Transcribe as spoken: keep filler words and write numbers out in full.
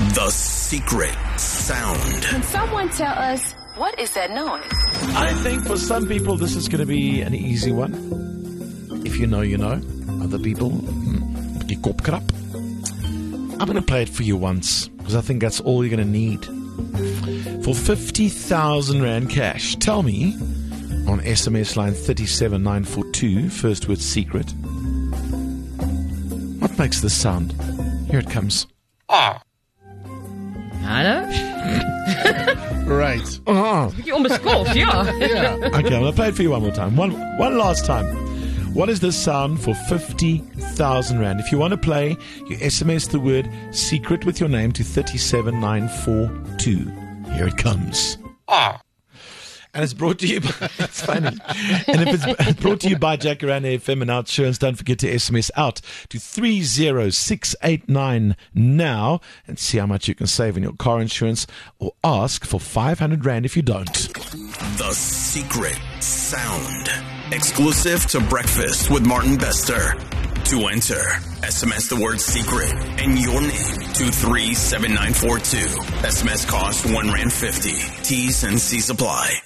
The secret sound. Can someone tell us, what is that noise? I think for some people this is going to be an easy one. If you know, you know. Other people, put your kop krap. I'm going to play it for you once, because I think that's all you're going to need. For fifty thousand Rand cash, tell me on S M S line three seven nine four two, first word secret. What makes this sound? Here it comes. Ah. Hallo? Right. Ah. Beetje onbeskoft, ja. Yeah. Okay, I'm going to play it for you one more time. One, one last time. What is the sound for fifty thousand Rand? If you want to play, you S M S the word secret with your name to three seven nine four two. Here it comes. Ah. And it's brought to you by, it's funny. And if it's brought to you by Jacaranda F M and Outsurance, don't forget to S M S out to three zero six eight nine now and see how much you can save on your car insurance, or ask for five hundred Rand if you don't. The secret sound. Exclusive to Breakfast with Martin Bester. To enter, S M S the word secret and your name to three seven nine four two. S M S cost one Rand fifty. T's and C's apply.